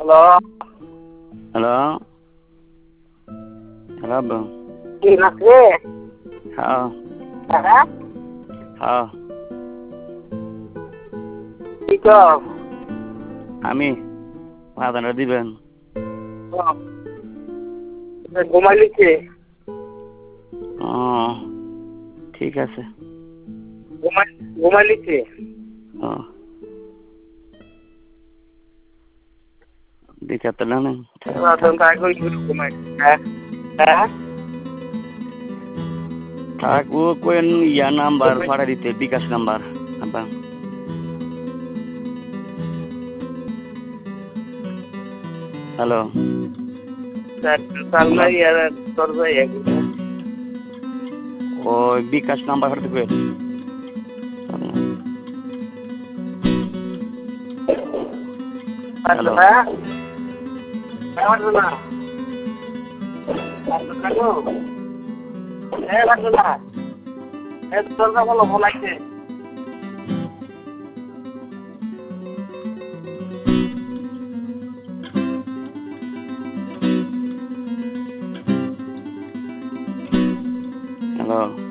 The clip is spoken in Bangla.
হ্যালো হ্যালো হ্যালো আব্বু। কি নাচে? হ্যাঁ হ্যাঁ হ্যাঁ কি কর? আমি ভাড়াটা দিবেন। ঘুমাইলিছে? ও ঠিক আছে। ঘুমাইলিছে? ও দিতে তো না ঘুমাই। হ্যাঁ হ্যাঁ থাক ও কোন ইয়া নাম্বার ভাড়া দিতে বিকাশ নাম্বার আব্বা। হ্যালো সালমাই আর তোর যাই ওই বিকাশ নাম্বার ভাড়া দিবে। হ্যালো হ্যাঁ লাগবে না লাগবে না দরজা বলো বলাইছে হ্যালো